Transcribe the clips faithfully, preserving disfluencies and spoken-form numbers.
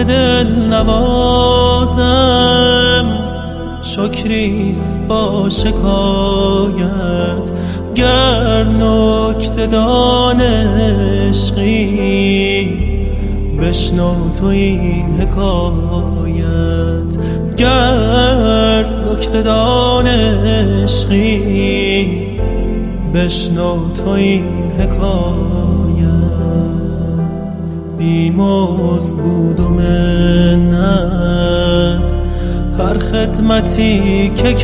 دل نوازم شکریست با شکایت گر نکته دان عشقی بشنو تو این حکایت گر نکته دان عشقی بشنو تو این حکایت بی‌مزد بود و منت هر خدمتی که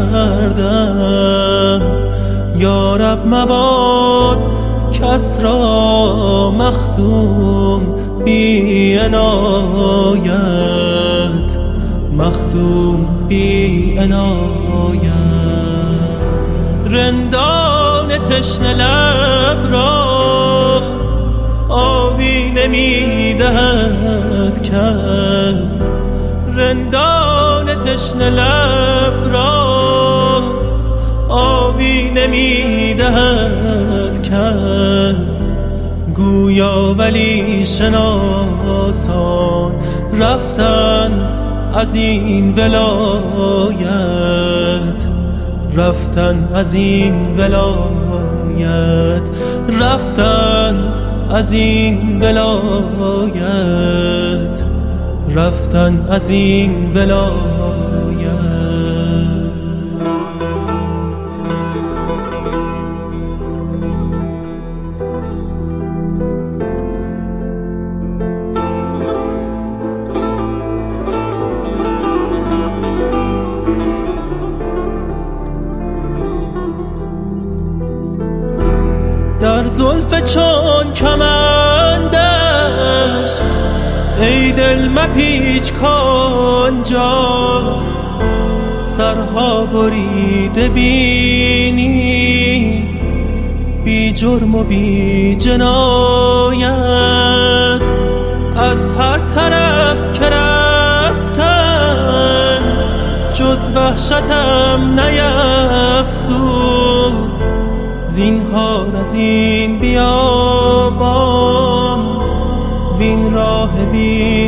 کردم یا رب مباد کس را مختوم بی عنایت مختوم بی عنایت رندان تشنه لب را آبی نمیدهد کس رندان تشنه لب را آبی نمیدهد کس گویا ولی شناسان رفتند از این ولایت رفتن از این ولایت رفتن از این ولایت رفتن از این ولایت در زلف چون کمندش ای دل مپیچ کانجا سرها بریده بینی بی جرم و بی جنایت از هر طرف که رفتن جز وحشتم نیفزود زینهار از این بیابان وین راه بی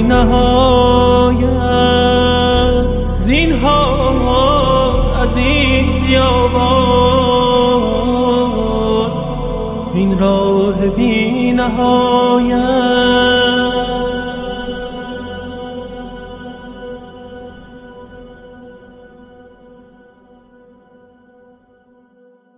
نهایت زینهار از این بیابان وین راه بی نهایت